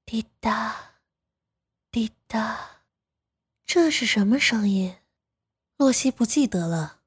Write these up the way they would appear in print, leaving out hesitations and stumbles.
滴答，滴答，这是什么声音？洛西不记得了。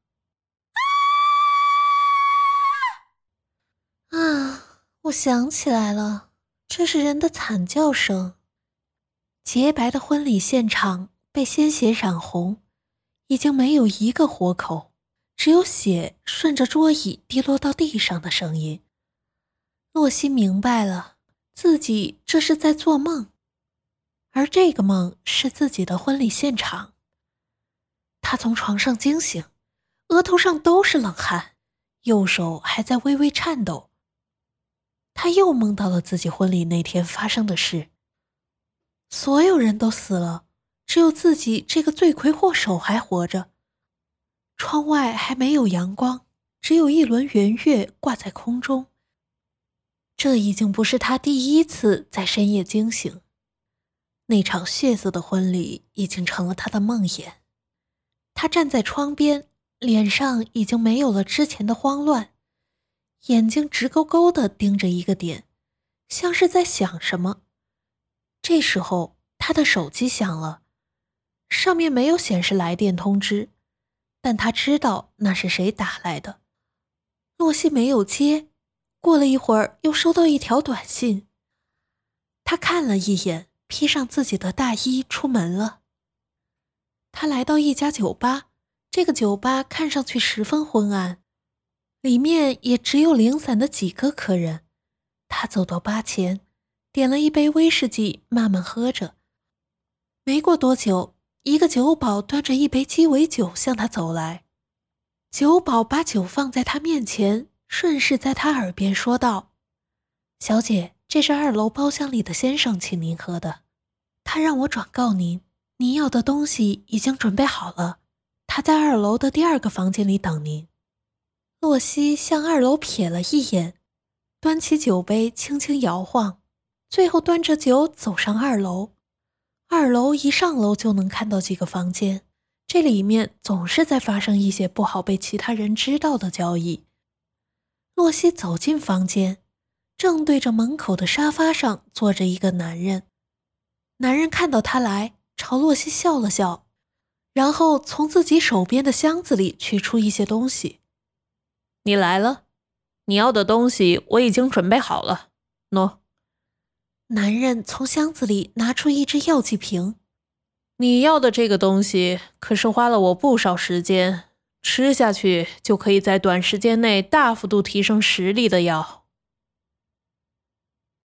我想起来了，这是人的惨叫声。洁白的婚礼现场被鲜血染红，已经没有一个活口，只有血顺着桌椅滴落到地上的声音。洛西明白了，自己这是在做梦，而这个梦是自己的婚礼现场。他从床上惊醒，额头上都是冷汗，右手还在微微颤抖。他又梦到了自己婚礼那天发生的事。所有人都死了，只有自己这个罪魁祸首还活着。窗外还没有阳光，只有一轮圆月挂在空中。这已经不是他第一次在深夜惊醒，那场血色的婚礼已经成了他的梦魇。他站在窗边，脸上已经没有了之前的慌乱，眼睛直勾勾地盯着一个点，像是在想什么。这时候他的手机响了，上面没有显示来电通知，但他知道那是谁打来的。洛西没有接，过了一会儿又收到一条短信。他看了一眼，披上自己的大衣出门了。他来到一家酒吧，这个酒吧看上去十分昏暗，里面也只有零散的几个客人。他走到吧前，点了一杯威士忌，慢慢喝着。没过多久，一个酒保端着一杯鸡尾酒向他走来。酒保把酒放在他面前，顺势在他耳边说道：“小姐，这是2楼包厢里的先生请您喝的，他让我转告您，您要的东西已经准备好了，他在2楼的第2个房间里等您。”洛西向2楼瞥了一眼，端起酒杯轻轻摇晃，最后端着酒走上2楼。2楼一上楼就能看到几个房间，这里面总是在发生一些不好被其他人知道的交易。洛西走进房间，正对着门口的沙发上坐着一个男人。男人看到他来，朝洛西笑了笑，然后从自己手边的箱子里取出一些东西。“你来了，你要的东西我已经准备好了，喏。”男人从箱子里拿出一支药剂瓶。“你要的这个东西可是花了我不少时间，吃下去就可以在短时间内大幅度提升实力的药。”